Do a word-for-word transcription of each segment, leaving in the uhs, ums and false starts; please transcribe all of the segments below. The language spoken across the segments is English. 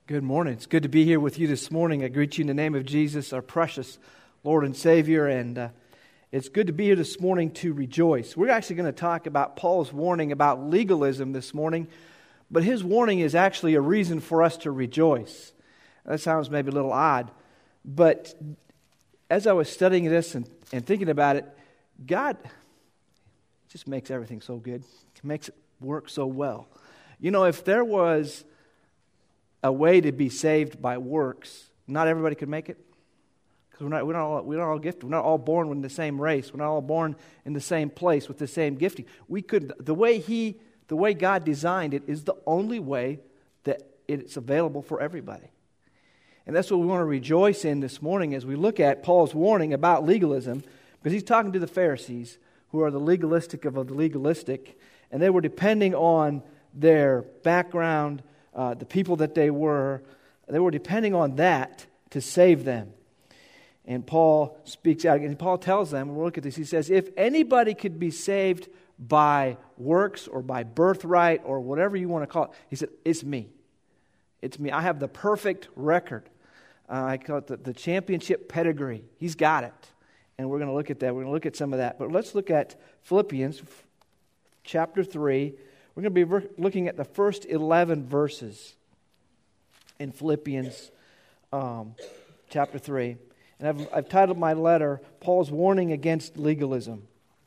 Good morning. It's good to be here with you this morning. I greet you in the name of Jesus, our precious Lord and Savior, and uh, it's good to be here this morning to rejoice. We're actually going to talk about Paul's warning about legalism this morning, but his warning is actually a reason for us to rejoice. That sounds maybe a little odd, but as I was studying this and, and thinking about it, God just makes everything so good. He makes it work so well. You know, if there was a way to be saved by works, not everybody could make it. Because we're not, we're, not all, we're not all gifted. We're not all born in the same race. We're not all born in the same place with the same gifting. We could, the way He, the way God designed it is the only way that it's available for everybody. And that's what we want to rejoice in this morning as we look at Paul's warning about legalism, because he's talking to the Pharisees, who are the legalistic of the legalistic, and they were depending on their background, Uh, the people that they were, they were depending on that to save them. And Paul speaks out, and Paul tells them, we'll look at this, he says, if anybody could be saved by works or by birthright or whatever you want to call it, he said, it's me. It's me. I have the perfect record. Uh, I call it the, the championship pedigree. He's got it. And we're going to look at that. We're going to look at some of that. But let's look at Philippians chapter three. We're going to be looking at the first eleven verses in Philippians um, chapter three. And I've, I've titled my letter, Paul's Warning Against Legalism.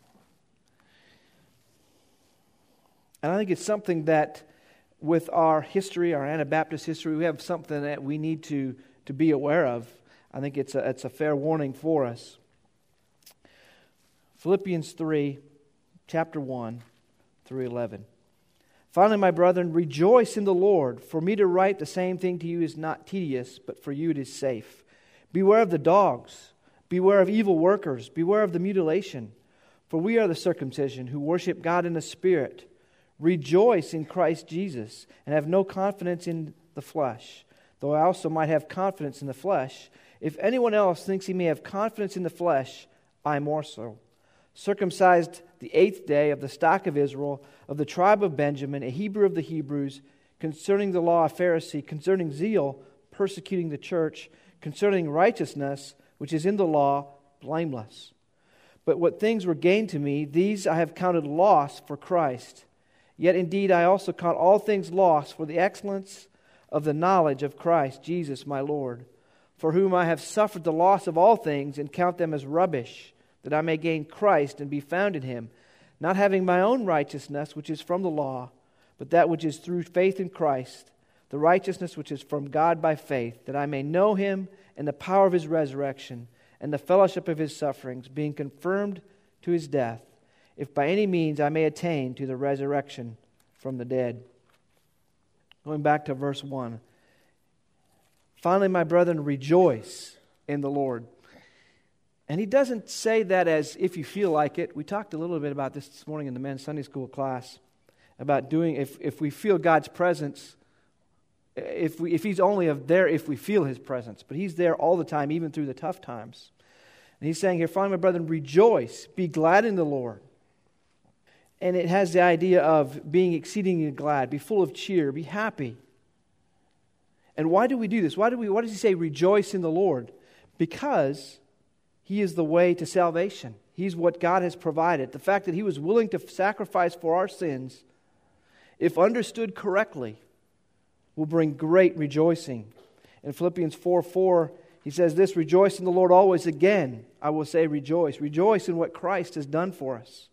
And I think it's something that with our history, our Anabaptist history, we have something that we need to, to be aware of. I think it's a, it's a fair warning for us. Philippians three, chapter one through eleven. Finally, my brethren, rejoice in the Lord. For me to write the same thing to you is not tedious, but for you it is safe. Beware of the dogs. Beware of evil workers. Beware of the mutilation. For we are the circumcision who worship God in the Spirit. Rejoice in Christ Jesus, and have no confidence in the flesh, though I also might have confidence in the flesh. If anyone else thinks he may have confidence in the flesh, I more so. Circumcised the eighth day, of the stock of Israel, of the tribe of Benjamin, a Hebrew of the Hebrews, concerning the law, a Pharisee, concerning zeal, persecuting the church, concerning righteousness, which is in the law, blameless. But what things were gained to me, these I have counted loss for Christ. Yet indeed I also count all things loss for the excellence of the knowledge of Christ Jesus my Lord, for whom I have suffered the loss of all things, and count them as rubbish, that I may gain Christ and be found in Him, not having my own righteousness, which is from the law, but that which is through faith in Christ, the righteousness which is from God by faith, that I may know Him and the power of His resurrection, and the fellowship of His sufferings, being confirmed to His death, if by any means I may attain to the resurrection from the dead. Going back to verse one. Finally, my brethren, rejoice in the Lord. And he doesn't say that as if you feel like it. We talked a little bit about this this morning in the men's Sunday school class, about doing, if, if we feel God's presence, if we if He's only there if we feel His presence. But He's there all the time, even through the tough times. And he's saying here, finally, my brethren, rejoice, be glad in the Lord. And it has the idea of being exceedingly glad, be full of cheer, be happy. And why do we do this? Why do we? Why does he say rejoice in the Lord? Because He is the way to salvation. He's what God has provided. The fact that He was willing to sacrifice for our sins, if understood correctly, will bring great rejoicing. In Philippians four four, he says this, rejoice in the Lord always. Again, I will say rejoice. Rejoice in what Christ has done for us.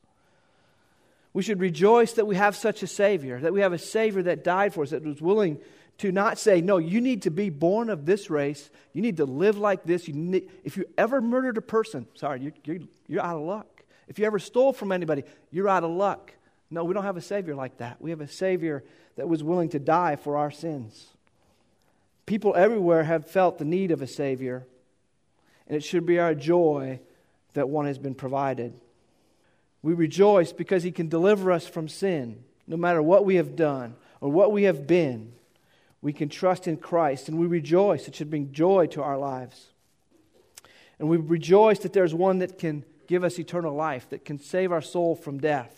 We should rejoice that we have such a Savior, that we have a Savior that died for us, that was willing to not say, no, you need to be born of this race. You need to live like this. You need, if you ever murdered a person, sorry, you're, you're, you're out of luck. If you ever stole from anybody, you're out of luck. No, we don't have a Savior like that. We have a Savior that was willing to die for our sins. People everywhere have felt the need of a Savior, and it should be our joy that one has been provided. We rejoice because He can deliver us from sin, no matter what we have done or what we have been. We can trust in Christ, and we rejoice. It should bring joy to our lives. And we rejoice that there's one that can give us eternal life, that can save our soul from death.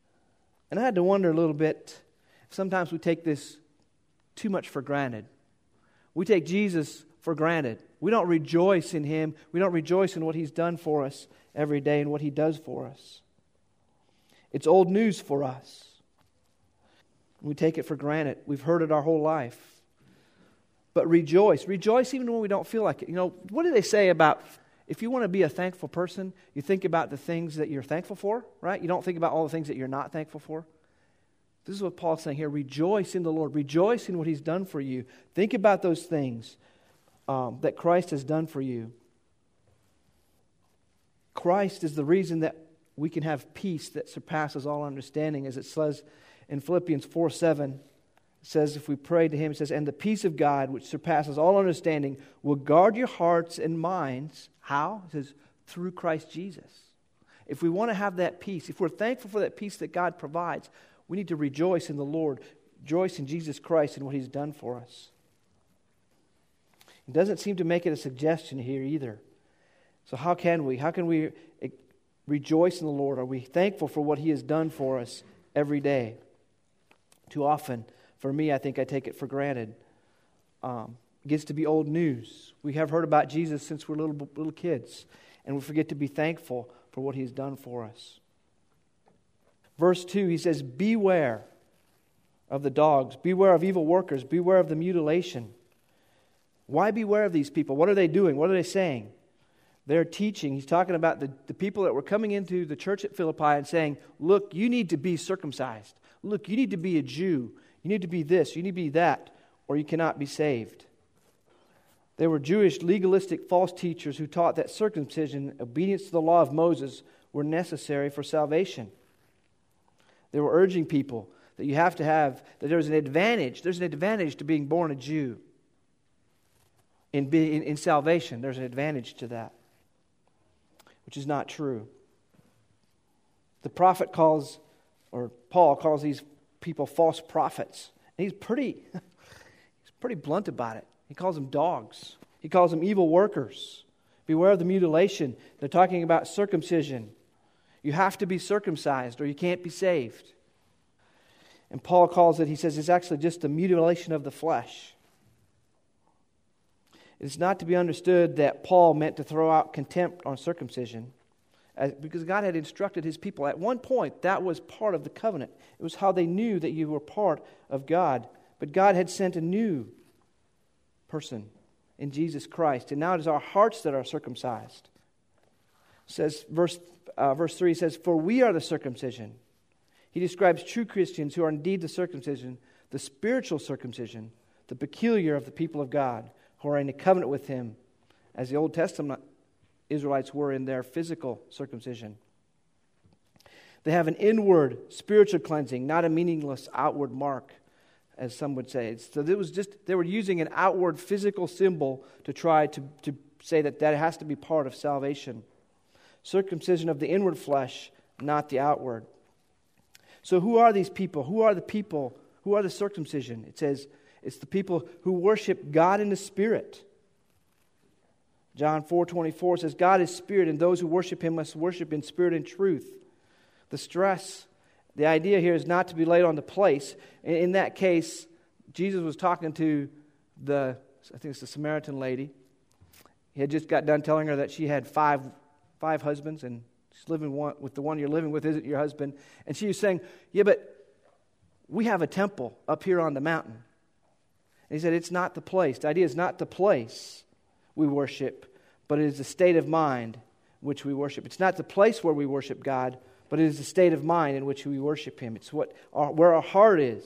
And I had to wonder a little bit, sometimes we take this too much for granted. We take Jesus for granted. We don't rejoice in Him. We don't rejoice in what He's done for us every day and what He does for us. It's old news for us. We take it for granted. We've heard it our whole life. But rejoice. Rejoice even when we don't feel like it. You know, what do they say about, if you want to be a thankful person, you think about the things that you're thankful for, right? You don't think about all the things that you're not thankful for. This is what Paul's saying here. Rejoice in the Lord. Rejoice in what He's done for you. Think about those things um, that Christ has done for you. Christ is the reason that we can have peace that surpasses all understanding, as it says in Philippians four seven. It says, if we pray to Him, it says, and the peace of God, which surpasses all understanding, will guard your hearts and minds. How? It says, through Christ Jesus. If we want to have that peace, if we're thankful for that peace that God provides, we need to rejoice in the Lord, rejoice in Jesus Christ and what He's done for us. It doesn't seem to make it a suggestion here either. So how can we? How can we rejoice in the Lord? Are we thankful for what He has done for us every day? Too often, for me, I think I take it for granted. Um, it gets to be old news. We have heard about Jesus since we're little little kids, and we forget to be thankful for what He's done for us. Verse two, he says, beware of the dogs, beware of evil workers, beware of the mutilation. Why beware of these people? What are they doing? What are they saying? They're teaching. He's talking about the, the people that were coming into the church at Philippi and saying, look, you need to be circumcised. Look, you need to be a Jew. You need to be this, you need to be that, or you cannot be saved. They were Jewish, legalistic, false teachers who taught that circumcision, obedience to the law of Moses, were necessary for salvation. They were urging people that you have to have, that there's an advantage, there's an advantage to being born a Jew. In, being, in, in salvation, there's an advantage to that, which is not true. The prophet calls, or Paul calls these people false prophets. And he's pretty, he's pretty blunt about it. He calls them dogs. He calls them evil workers. Beware of the mutilation. They're talking about circumcision. You have to be circumcised or you can't be saved. And Paul calls it, he says, it's actually just the mutilation of the flesh. It's not to be understood that Paul meant to throw out contempt on circumcision, as, because God had instructed His people. At one point, that was part of the covenant. It was how they knew that you were part of God. But God had sent a new person in Jesus Christ. And now it is our hearts that are circumcised. It says, verse, uh, verse three says, for we are the circumcision. He describes true Christians who are indeed the circumcision, the spiritual circumcision, the peculiar of the people of God, who are in a covenant with Him, as the Old Testament Israelites were in their physical circumcision. They have an inward spiritual cleansing, not a meaningless outward mark, as some would say. So it was just, they were using an outward physical symbol to try to, to say that that has to be part of salvation. Circumcision of the inward flesh, not the outward. So who are these people? Who are the people? Who are the circumcision? It says it's the people who worship God in the Spirit. John four twenty-four says, God is Spirit, and those who worship Him must worship in spirit and truth. The stress, the idea here is not to be laid on the place. In that case, Jesus was talking to the, I think it's the Samaritan lady. He had just got done telling her that she had five five husbands, and she's living one, with the one you're living with isn't your husband. And she was saying, yeah, but we have a temple up here on the mountain. And he said, it's not the place. The idea is not the place we worship, but it is the state of mind which we worship. It's not the place where we worship God, but it is the state of mind in which we worship Him. It's what our, where our heart is.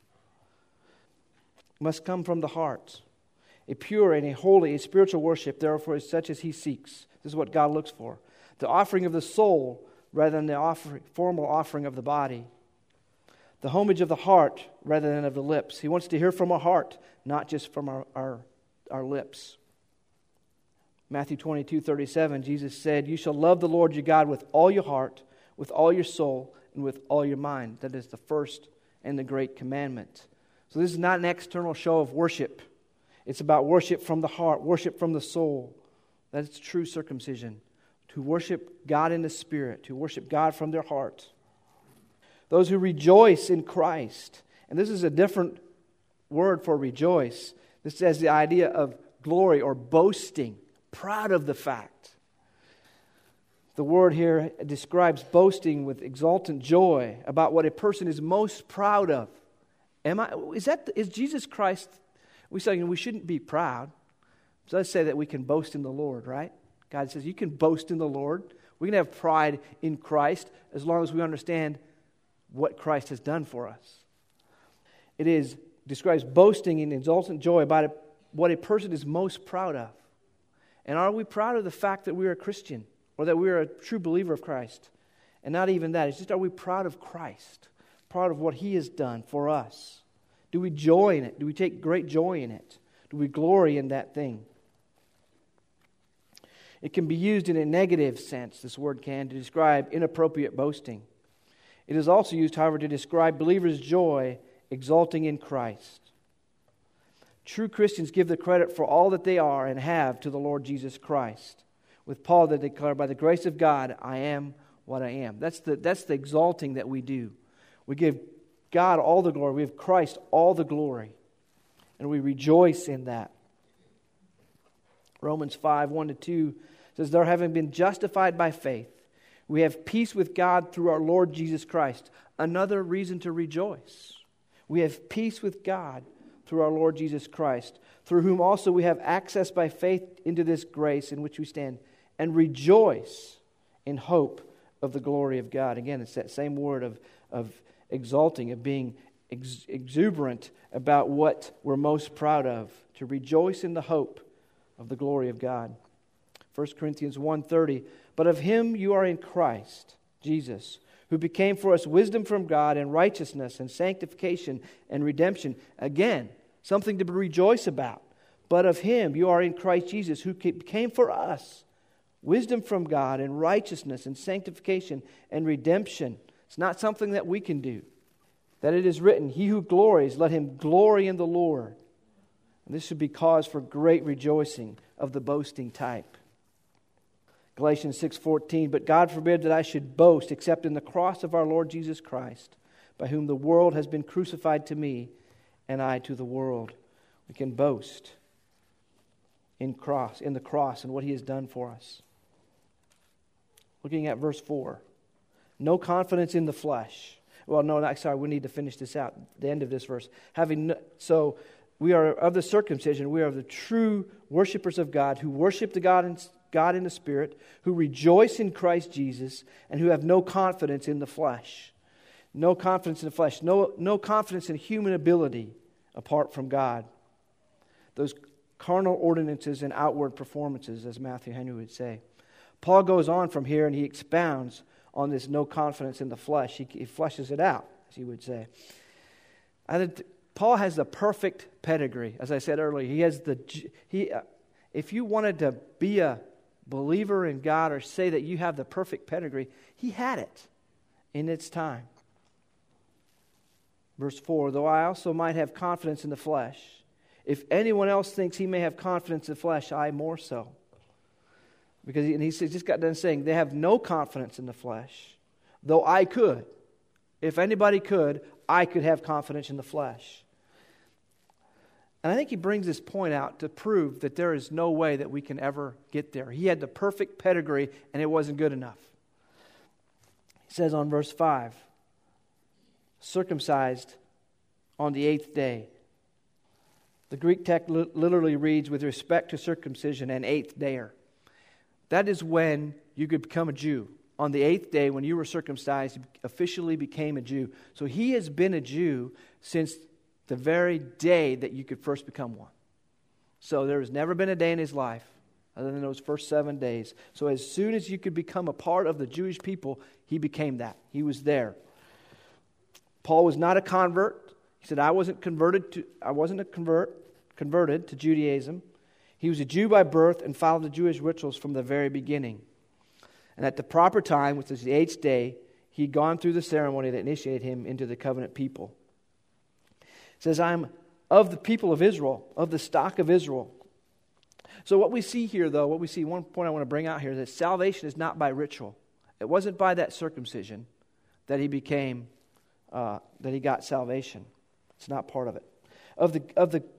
It must come from the heart. A pure and a holy, a spiritual worship, therefore, is such as He seeks. This is what God looks for. The offering of the soul rather than the offer, formal offering of the body. The homage of the heart rather than of the lips. He wants to hear from our heart, not just from our, our, our lips. Matthew twenty-two thirty-seven, Jesus said, you shall love the Lord your God with all your heart, with all your soul, and with all your mind. That is the first and the great commandment. So this is not an external show of worship. It's about worship from the heart, worship from the soul. That's true circumcision. To worship God in the Spirit, to worship God from their heart. Those who rejoice in Christ. And this is a different word for rejoice. This has the idea of glory or boasting, proud of the fact. The word here describes boasting with exultant joy about what a person is most proud of. Am I? Is that? Is Jesus Christ? We say we shouldn't be proud. So let's say that we can boast in the Lord, right? God says you can boast in the Lord. We can have pride in Christ as long as we understand what Christ has done for us. It is describes boasting in exultant joy about a, what a person is most proud of. And are we proud of the fact that we are a Christian or that we are a true believer of Christ? And not even that. It's just, are we proud of Christ? Proud of what He has done for us? Do we joy in it? Do we take great joy in it? Do we glory in that thing? It can be used in a negative sense, this word can, to describe inappropriate boasting. It is also used, however, to describe believers' joy exulting in Christ. True Christians give the credit for all that they are and have to the Lord Jesus Christ. With Paul, they declare, by the grace of God, I am what I am. That's the, that's the exalting that we do. We give God all the glory. We give Christ all the glory. And we rejoice in that. Romans five, one to two says, there having been justified by faith, we have peace with God through our Lord Jesus Christ. Another reason to rejoice. We have peace with God through our Lord Jesus Christ, through whom also we have access by faith into this grace in which we stand, and rejoice in hope of the glory of God. Again, it's that same word of, of exalting, of being ex- exuberant about what we're most proud of, to rejoice in the hope of the glory of God. First Corinthians one thirty, but of Him you are in Christ, Jesus, who became for us wisdom from God and righteousness and sanctification and redemption. Again, something to rejoice about. But of Him you are in Christ Jesus, who became for us wisdom from God and righteousness and sanctification and redemption. It's not something that we can do. That it is written, he who glories, let him glory in the Lord. And this should be cause for great rejoicing of the boasting type. Galatians six fourteen, but God forbid that I should boast except in the cross of our Lord Jesus Christ, by whom the world has been crucified to me, and I to the world. We can boast in cross, in the cross and what He has done for us. Looking at verse four. No confidence in the flesh. Well, no, not, sorry, we need to finish this out. The end of this verse. Having no, so we are of the circumcision, we are of the true worshipers of God, who worship the God in, God in the Spirit, who rejoice in Christ Jesus, and who have no confidence in the flesh. No confidence in the flesh. No, no confidence in human ability apart from God. Those carnal ordinances and outward performances, as Matthew Henry would say. Paul goes on from here and he expounds on this no confidence in the flesh. He, he fleshes it out, as he would say. I think Paul has the perfect pedigree, as I said earlier. He has the he. Uh, if you wanted to be a believer in God or say that you have the perfect pedigree, he had it in its time. Verse four, though I also might have confidence in the flesh, if anyone else thinks he may have confidence in the flesh, I more so. Because he, and he just got done saying, they have no confidence in the flesh, though I could. If anybody could, I could have confidence in the flesh. And I think he brings this point out to prove that there is no way that we can ever get there. He had the perfect pedigree, and it wasn't good enough. He says on verse five, circumcised on the eighth day. The Greek text literally reads, with respect to circumcision, an eighth dayer. That is when you could become a Jew. On the eighth day, when you were circumcised, you officially became a Jew. So he has been a Jew since the very day that you could first become one. So there has never been a day in his life other than those first seven days. So as soon as you could become a part of the Jewish people, he became that. He was there. Paul was not a convert. He said, I wasn't converted to I wasn't a convert converted to Judaism. He was a Jew by birth and followed the Jewish rituals from the very beginning. And at the proper time, which was the eighth day, he'd gone through the ceremony that initiated him into the covenant people. It says, I'm of the people of Israel, of the stock of Israel. So what we see here, though, what we see, one point I want to bring out here is that salvation is not by ritual. It wasn't by that circumcision that he became, uh, that he got salvation. It's not part of it. Of the of the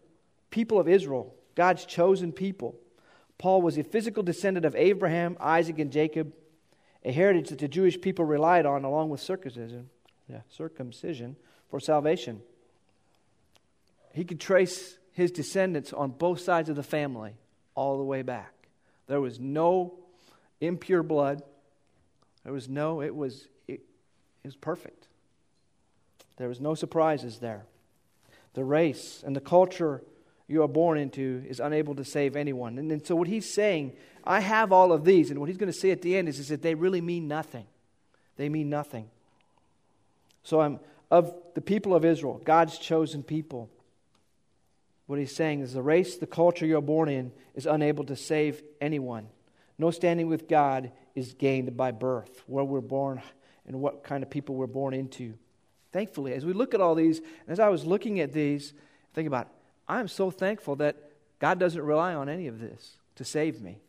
people of Israel, God's chosen people. Paul was a physical descendant of Abraham, Isaac, and Jacob, a heritage that the Jewish people relied on along with circumcision, yeah, circumcision for salvation. He could trace his descendants on both sides of the family all the way back. There was no impure blood. There was no, it was, it, it was perfect. There was no surprises there. The race and the culture you are born into is unable to save anyone. And, and so what he's saying, I have all of these, and what he's going to say at the end is, is that they really mean nothing. They mean nothing. So I'm of the people of Israel, God's chosen people. What he's saying is the race, the culture you're born in is unable to save anyone. No standing with God is gained by birth, where we're born and what kind of people we're born into. Thankfully, as we look at all these, and as I was looking at these, think about it. I'm so thankful that God doesn't rely on any of this to save me.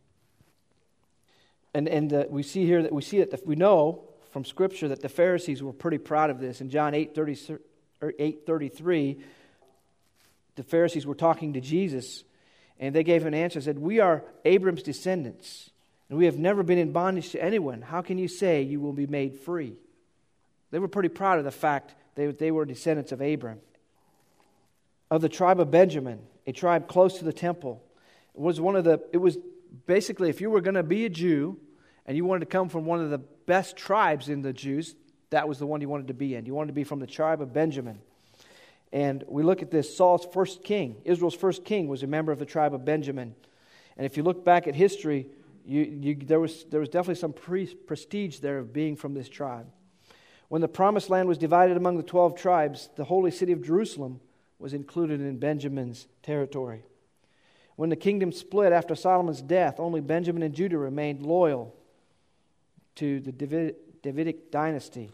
And and uh, we see here that we see that the, we know from Scripture that the Pharisees were pretty proud of this. In John eight thirty-three, the Pharisees were talking to Jesus, and they gave an answer. Said, "We are Abram's descendants, and we have never been in bondage to anyone. How can you say you will be made free?" They were pretty proud of the fact they they were descendants of Abram. Of the tribe of Benjamin, a tribe close to the temple. It was one of the, it was basically, if you were going to be a Jew and you wanted to come from one of the best tribes in the Jews, that was the one you wanted to be in. You wanted to be from the tribe of Benjamin. And we look at this, Saul's first king, Israel's first king, was a member of the tribe of Benjamin. And if you look back at history, you, you, there was there was definitely some pre- prestige there of being from this tribe. When the promised land was divided among the twelve tribes, the holy city of Jerusalem was included in Benjamin's territory. When the kingdom split after Solomon's death, only Benjamin and Judah remained loyal to the David, Davidic dynasty.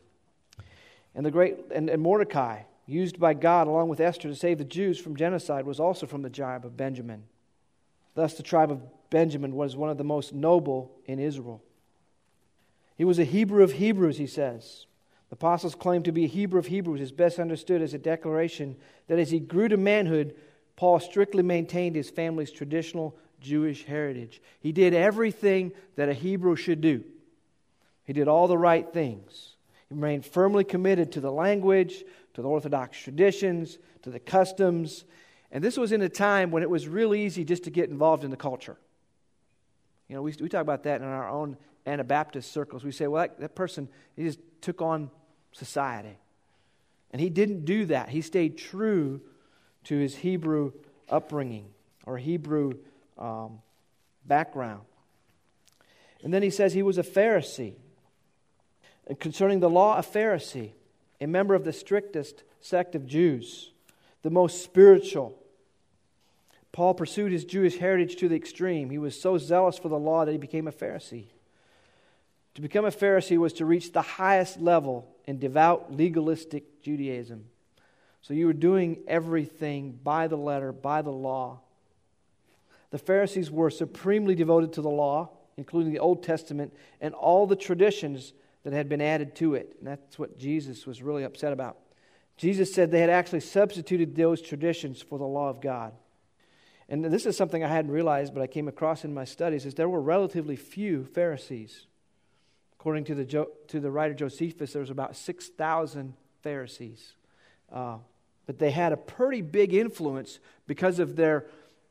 And the great and, and Mordecai, used by God along with Esther to save the Jews from genocide, was also from the tribe of Benjamin. Thus, the tribe of Benjamin was one of the most noble in Israel. He was a Hebrew of Hebrews, he says. The apostles claim to be a Hebrew of Hebrews is best understood as a declaration that as he grew to manhood, Paul strictly maintained his family's traditional Jewish heritage. He did everything that a Hebrew should do. He did all the right things. He remained firmly committed to the language, to the Orthodox traditions, to the customs. And this was in a time when it was real easy just to get involved in the culture. You know, we, we talk about that in our own Anabaptist circles. We say, well, that, that person, he just took on society. And he didn't do that. He stayed true to his Hebrew upbringing or Hebrew um, background. And then he says he was a Pharisee. And concerning the law, a Pharisee, a member of the strictest sect of Jews, the most spiritual. Paul pursued his Jewish heritage to the extreme. He was so zealous for the law that he became a Pharisee. To become a Pharisee was to reach the highest level in devout, legalistic Judaism. So you were doing everything by the letter, by the law. The Pharisees were supremely devoted to the law, including the Old Testament and all the traditions that had been added to it. And that's what Jesus was really upset about. Jesus said they had actually substituted those traditions for the law of God. And this is something I hadn't realized, but I came across in my studies, is there were relatively few Pharisees. According to the jo- to the writer Josephus, there was about six thousand Pharisees. Uh, but they had a pretty big influence because of their,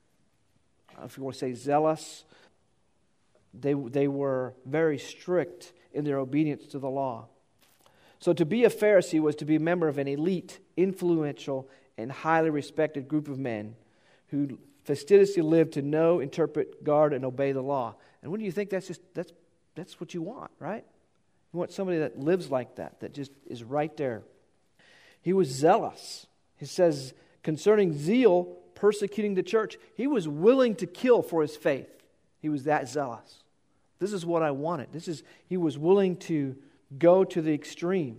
I don't know if you want to say zealous, they, they were very strict in their obedience to the law. So to be a Pharisee was to be a member of an elite, influential, and highly respected group of men who fastidiously lived to know, interpret, guard, and obey the law. And wouldn't you think that's just that's That's what you want, right? You want somebody that lives like that, that just is right there. He was zealous. He says, concerning zeal, persecuting the church, he was willing to kill for his faith. He was that zealous. This is what I wanted. This is he was willing to go to the extreme.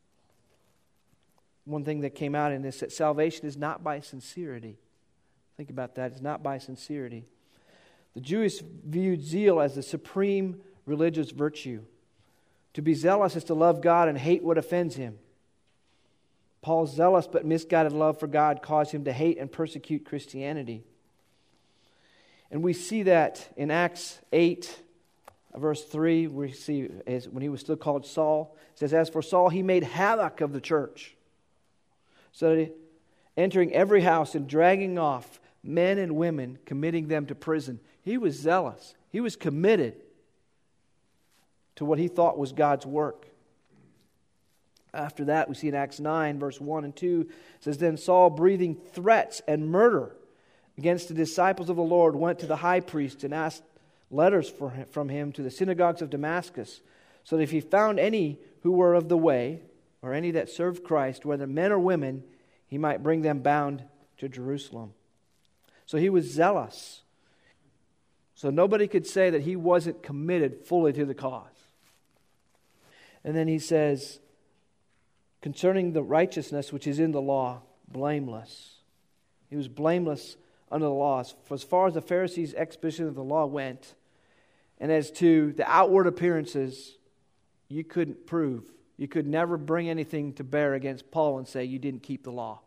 One thing that came out in this, that salvation is not by sincerity. Think about that. It's not by sincerity. The Jews viewed zeal as the supreme religious virtue. To be zealous is to love God and hate what offends Him. Paul's zealous but misguided love for God caused him to hate and persecute Christianity. And we see that in Acts eight, verse three, we see as when he was still called Saul. It says, as for Saul, he made havoc of the church, so that entering every house and dragging off men and women, committing them to prison. He was zealous. He was committed to what he thought was God's work. After that, we see in Acts nine, verse one and two, it says, then Saul, breathing threats and murder against the disciples of the Lord, went to the high priest and asked letters for him, from him to the synagogues of Damascus, so that if he found any who were of the way, or any that served Christ, whether men or women, he might bring them bound to Jerusalem. So he was zealous. So nobody could say that he wasn't committed fully to the cause. And then he says, concerning the righteousness which is in the law, blameless. He was blameless under the laws. For as far as the Pharisees' exposition of the law went, and as to the outward appearances, you couldn't prove. You could never bring anything to bear against Paul and say you didn't keep the law.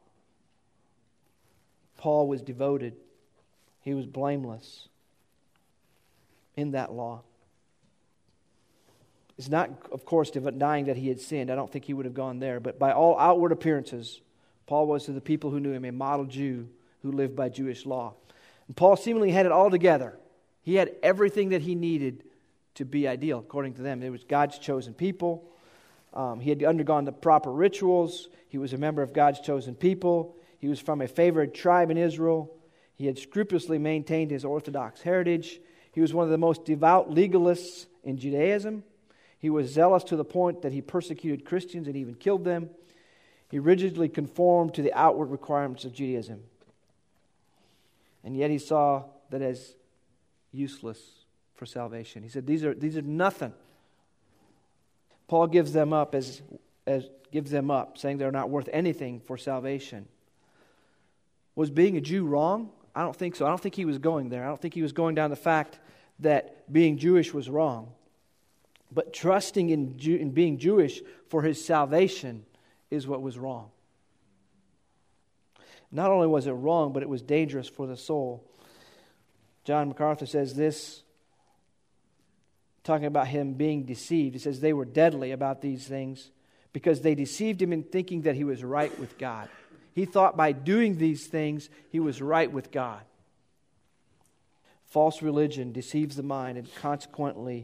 Paul was devoted. He was blameless in that law. It's not, of course, denying that he had sinned. I don't think he would have gone there. But by all outward appearances, Paul was to the people who knew him a model Jew who lived by Jewish law. And Paul seemingly had it all together. He had everything that he needed to be ideal, according to them. It was God's chosen people. Um, he had undergone the proper rituals. He was a member of God's chosen people. He was from a favored tribe in Israel. He had scrupulously maintained his Orthodox heritage. He was one of the most devout legalists in Judaism. He was zealous to the point that he persecuted Christians and even killed them. He rigidly conformed to the outward requirements of Judaism. And yet he saw that as useless for salvation. He said, these are these are nothing. Paul gives them up as, as gives them up, saying they're not worth anything for salvation. Was being a Jew wrong? I don't think so. I don't think he was going there. I don't think he was going down the fact that being Jewish was wrong. But trusting in, Jew, in being Jewish for his salvation is what was wrong. Not only was it wrong, but it was dangerous for the soul. John MacArthur says this, talking about him being deceived. He says they were deadly about these things because they deceived him in thinking that he was right with God. He thought by doing these things, he was right with God. False religion deceives the mind and consequently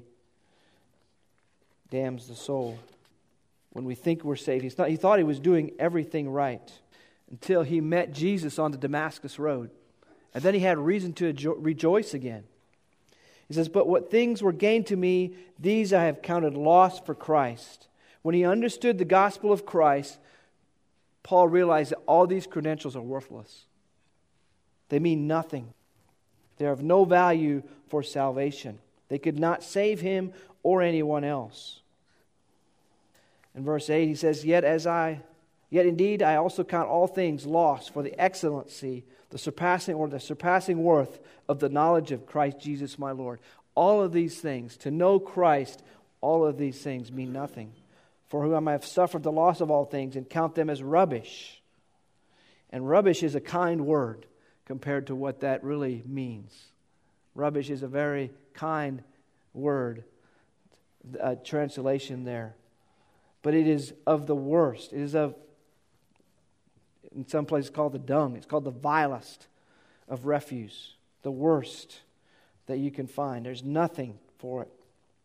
damns the soul. When we think we're saved, he's not, he thought he was doing everything right until he met Jesus on the Damascus road. And then he had reason to jo- rejoice again. He says, but what things were gained to me, these I have counted loss for Christ. When he understood the gospel of Christ, Paul realized that all these credentials are worthless. They mean nothing. They're of no value for salvation. They could not save him or anyone else. In verse eight, he says, Yet as I, yet indeed I also count all things lost for the excellency, the surpassing or the surpassing worth of the knowledge of Christ Jesus my Lord. All of these things, to know Christ, all of these things mean nothing. For whom I have suffered the loss of all things and count them as rubbish. And rubbish is a kind word compared to what that really means. Rubbish is a very kind word, a translation there. But it is of the worst. It is of, in some places called the dung. It's called the vilest of refuse. The worst that you can find. There's nothing for it.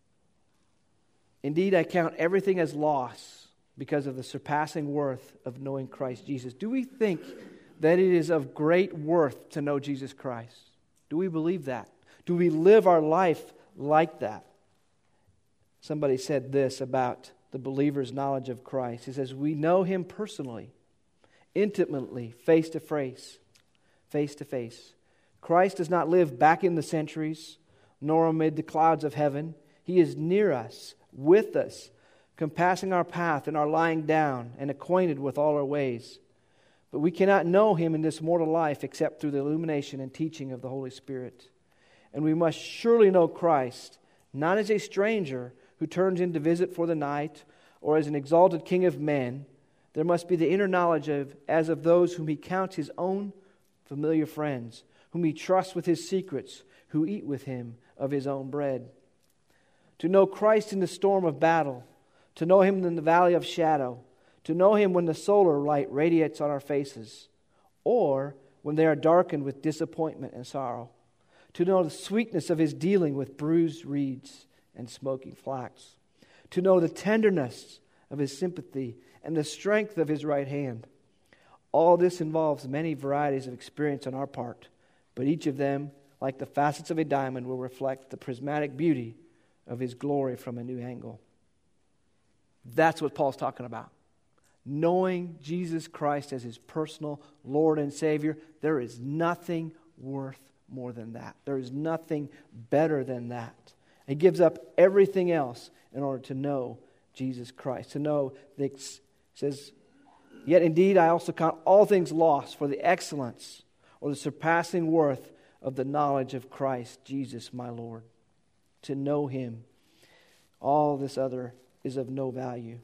Indeed, I count everything as loss because of the surpassing worth of knowing Christ Jesus. Do we think that it is of great worth to know Jesus Christ? Do we believe that? Do we live our life like that? Somebody said this about the believer's knowledge of Christ. He says, we know Him personally, intimately, face to face, face to face. Christ does not live back in the centuries, nor amid the clouds of heaven. He is near us, with us, compassing our path and our lying down, and acquainted with all our ways. But we cannot know Him in this mortal life except through the illumination and teaching of the Holy Spirit. And we must surely know Christ, not as a stranger who turns in to visit for the night, or as an exalted king of men, There must be the inner knowledge of as of those whom he counts his own familiar friends, whom he trusts with his secrets, who eat with him of his own bread. To know Christ in the storm of battle, to know him in the valley of shadow, to know him when the solar light radiates on our faces, or when they are darkened with disappointment and sorrow, to know the sweetness of his dealing with bruised reeds and smoking flax, to know the tenderness of his sympathy and the strength of his right hand. All this involves many varieties of experience on our part, but each of them, like the facets of a diamond, will reflect the prismatic beauty of his glory from a new angle. That's what Paul's talking about. Knowing Jesus Christ as his personal Lord and Savior, there is nothing worth more than that. There is nothing better than that. He gives up everything else in order to know Jesus Christ. To know that it says, yet indeed I also count all things lost for the excellence or the surpassing worth of the knowledge of Christ Jesus my Lord. To know him. All this other is of no value.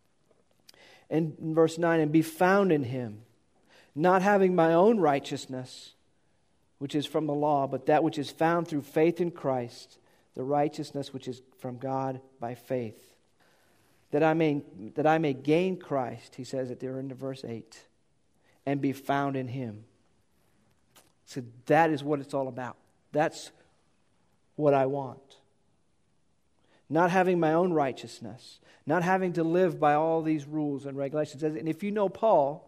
And in verse nine, and be found in him, not having my own righteousness, which is from the law, but that which is found through faith in Christ, the righteousness which is from God by faith. That I may that I may gain Christ, he says at the end of verse eight, and be found in him. So that is what it's all about. That's what I want. Not having my own righteousness, not having to live by all these rules and regulations. And if you know Paul,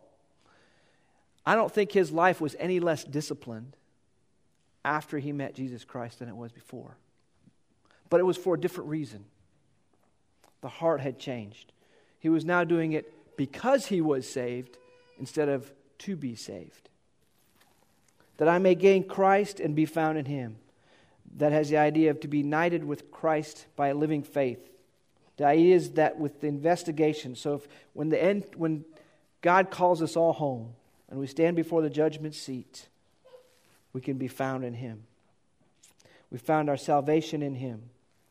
I don't think his life was any less disciplined after he met Jesus Christ than it was before. But it was for a different reason. The heart had changed. He was now doing it because he was saved instead of to be saved. That I may gain Christ and be found in him. That has the idea of to be united with Christ by a living faith. The idea is that with the investigation, so if when the end, when God calls us all home and we stand before the judgment seat, we can be found in him. We found our salvation in him.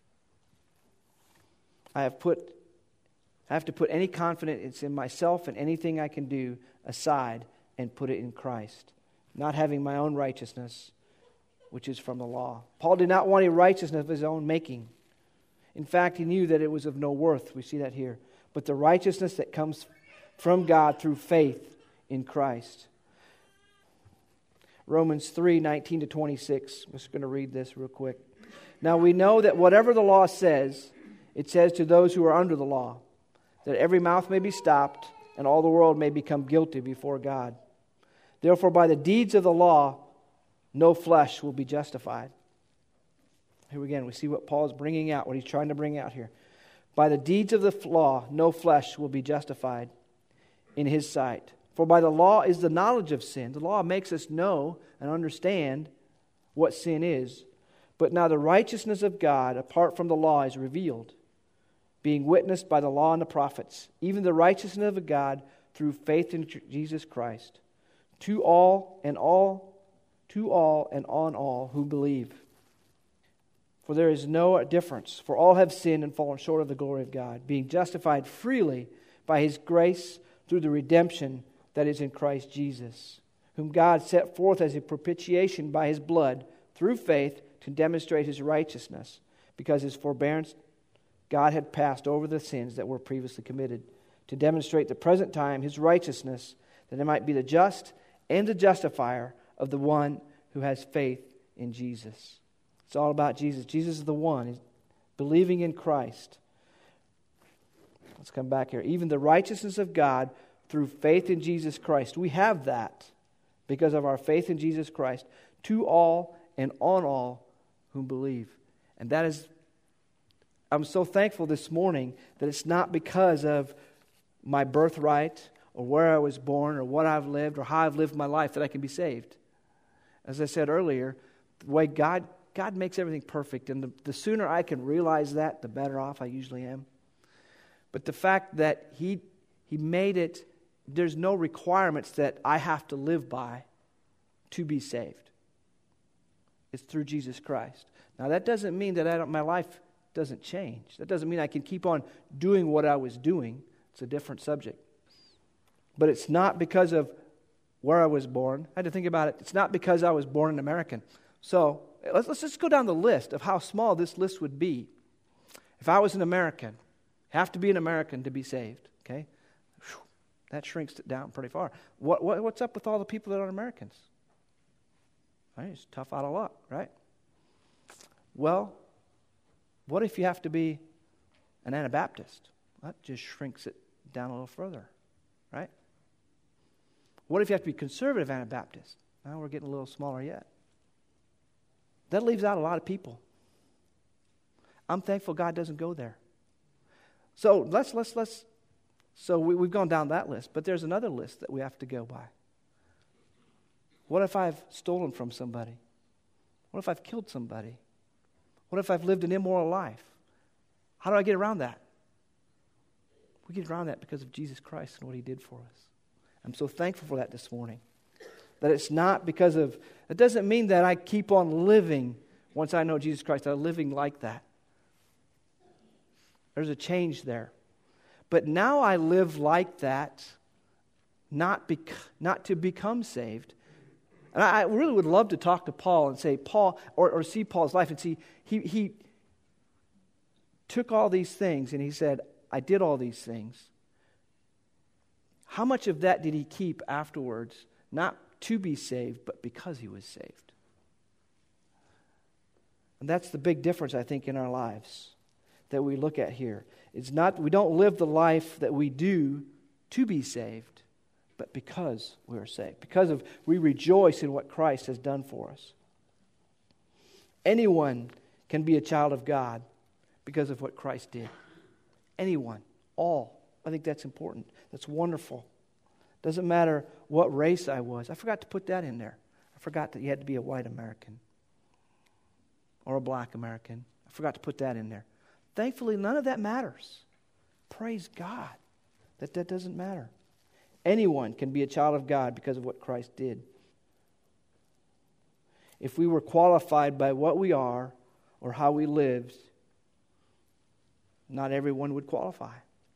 I have put, I have to put any confidence in myself and anything I can do aside and put it in Christ, not having my own righteousness, which is from the law. Paul did not want a righteousness of his own making. In fact, he knew that it was of no worth. We see that here. But the righteousness that comes from God through faith in Christ. Romans three, nineteen to twenty-six. I'm just going to read this real quick. Now we know that whatever the law says, it says to those who are under the law, that every mouth may be stopped and all the world may become guilty before God. Therefore, by the deeds of the law, no flesh will be justified. Here again, we see what Paul is bringing out, what he's trying to bring out here. By the deeds of the law, no flesh will be justified in his sight. For by the law is the knowledge of sin. The law makes us know and understand what sin is. But now the righteousness of God, apart from the law, is revealed, being witnessed by the law and the prophets, even the righteousness of God through faith in Jesus Christ, to all and all, to all and on all who believe. For there is no difference, for all have sinned and fallen short of the glory of God, being justified freely by his grace through the redemption that is in Christ Jesus, whom God set forth as a propitiation by his blood through faith to demonstrate his righteousness, because his forbearance God had passed over the sins that were previously committed, to demonstrate the present time his righteousness, that it might be the just and the justifier of the one who has faith in Jesus. It's all about Jesus. Jesus is the one. He's believing in Christ. Let's come back here. Even the righteousness of God through faith in Jesus Christ. We have that because of our faith in Jesus Christ to all and on all whom believe. And that is, I'm so thankful this morning that it's not because of my birthright or where I was born or what I've lived or how I've lived my life that I can be saved. As I said earlier, the way God God makes everything perfect, and the, the sooner I can realize that, the better off I usually am. But the fact that He He made it, there's no requirements that I have to live by to be saved. It's through Jesus Christ. Now that doesn't mean that I don't, my life doesn't change. That doesn't mean I can keep on doing what I was doing. It's a different subject. But it's not because of where I was born. I had to think about it. It's not because I was born an American. So let's, let's just go down the list of how small this list would be. If I was an American, have to be an American to be saved. Okay, Whew, that shrinks it down pretty far. What, what what's up with all the people that aren't Americans? Right, it's tough out of luck, right? Well, what if you have to be an Anabaptist? That just shrinks it down a little further, right? What if you have to be conservative Anabaptist? Now we're getting a little smaller yet. That leaves out a lot of people. I'm thankful God doesn't go there. So let's let's let's. So we, we've gone down that list, but there's another list that we have to go by. What if I've stolen from somebody? What if I've killed somebody? What if I've lived an immoral life? How do I get around that? We get around that because of Jesus Christ and what He did for us. I'm so thankful for that this morning. That it's not because of, it doesn't mean that I keep on living once I know Jesus Christ, I'm living like that. There's a change there. But now I live like that, not, bec- not to become saved. And I really would love to talk to Paul and say, Paul, or, or see Paul's life and see, he, he took all these things and he said, I did all these things. How much of that did he keep afterwards? Not to be saved, but because he was saved. And that's the big difference, I think, in our lives that we look at here. It's not, we don't live the life that we do to be saved, but because we are saved. Because of we rejoice in what Christ has done for us. Anyone can be a child of God because of what Christ did. Anyone. All. I think that's important. That's wonderful. Doesn't matter what race I was. I forgot to put that in there. I forgot that you had to be a white American or a black American. I forgot to put that in there. Thankfully, none of that matters. Praise God that that doesn't matter. Anyone can be a child of God because of what Christ did. If we were qualified by what we are or how we lived, not everyone would qualify.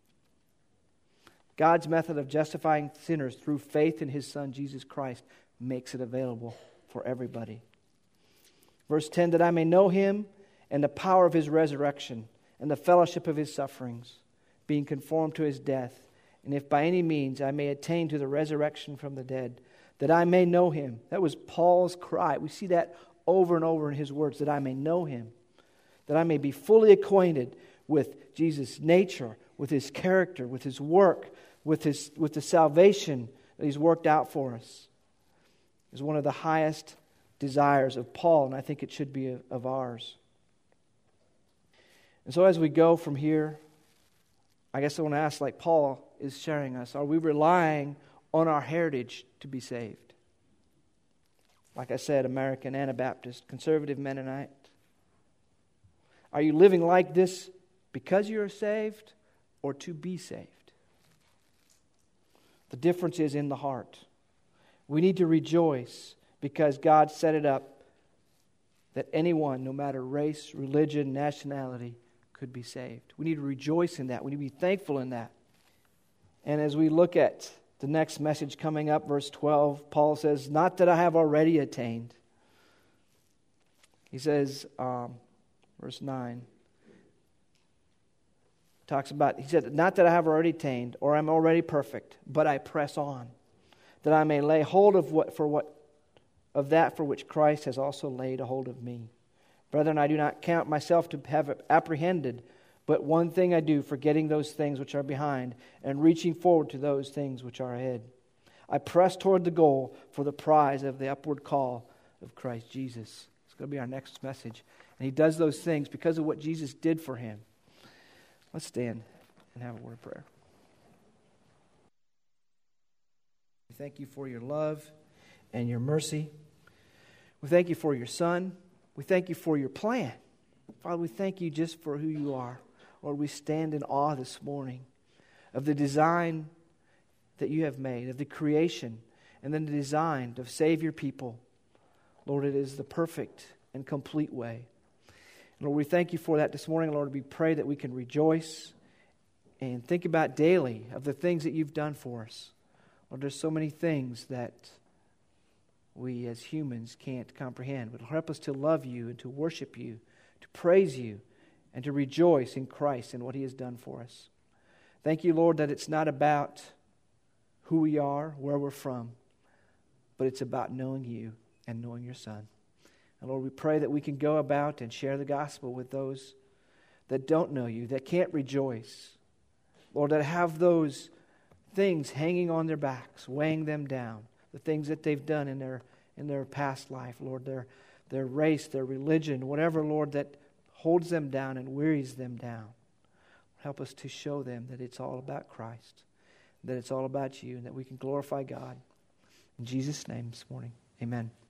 God's method of justifying sinners through faith in His Son, Jesus Christ, makes it available for everybody. Verse ten, that I may know Him and the power of His resurrection and the fellowship of His sufferings, being conformed to His death, and if by any means I may attain to the resurrection from the dead, that I may know Him. That was Paul's cry. We see that over and over in his words, that I may know Him, that I may be fully acquainted with Jesus' nature, with His character, with His work, with His with the salvation that He's worked out for us. Is one of the highest desires of Paul, and I think it should be of ours. And so as we go from here, I guess I want to ask, like Paul is sharing us, are we relying on our heritage to be saved? Like I said, American, Anabaptist, conservative, Mennonite. Are you living like this because you're saved or to be saved? The difference is in the heart. We need to rejoice because God set it up that anyone, no matter race, religion, nationality, could be saved. We need to rejoice in that. We need to be thankful in that. And as we look at the next message coming up, verse twelve, Paul says, not that I have already attained. He says, um, verse nine, talks about, he said, not that I have already attained or I'm already perfect, but I press on, that I may lay hold of what for what of that for which Christ has also laid a hold of me. Brethren, I do not count myself to have apprehended, but one thing I do, forgetting those things which are behind and reaching forward to those things which are ahead. I press toward the goal for the prize of the upward call of Christ Jesus. It's going to be our next message. And he does those things because of what Jesus did for him. Let's stand and have a word of prayer. We thank you for your love and your mercy. We thank you for your Son. We thank you for your plan. Father, we thank you just for who you are. Lord, we stand in awe this morning of the design that you have made, of the creation, and then the design to save your people. Lord, it is the perfect and complete way. Lord, we thank you for that this morning. Lord, we pray that we can rejoice and think about daily of the things that you've done for us. Lord, there's so many things that we as humans can't comprehend. But help us to love you and to worship you, to praise you, and to rejoice in Christ and what He has done for us. Thank you, Lord, that it's not about who we are, where we're from, but it's about knowing you and knowing your Son. And Lord, we pray that we can go about and share the gospel with those that don't know you, that can't rejoice. Lord, that have those things hanging on their backs, weighing them down, the things that they've done in their in their past life, Lord, their their race, their religion, whatever, Lord, that holds them down and wearies them down. Help us to show them that it's all about Christ, that it's all about you, and that we can glorify God. In Jesus' name this morning, amen.